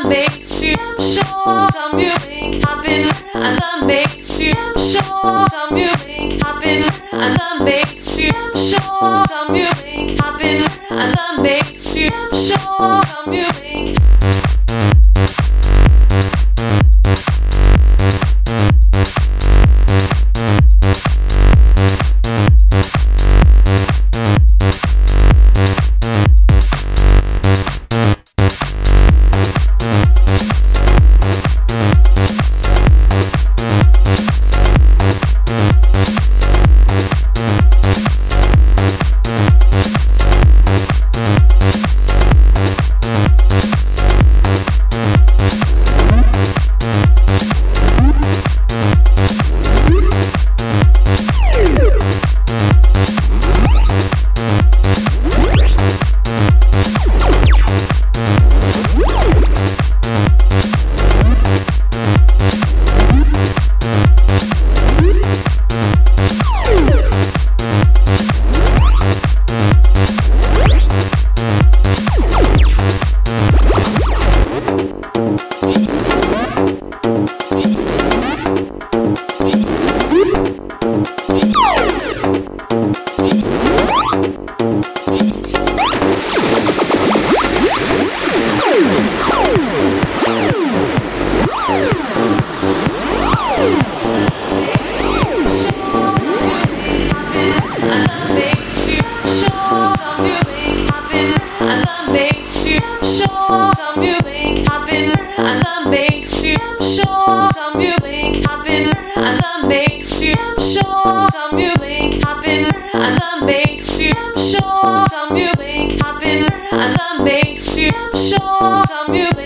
that makes you sure time you think happen, and that makes you sure time you think happen, and that makes you sure time you think happen, and that makes you sure time you think. Sure, time you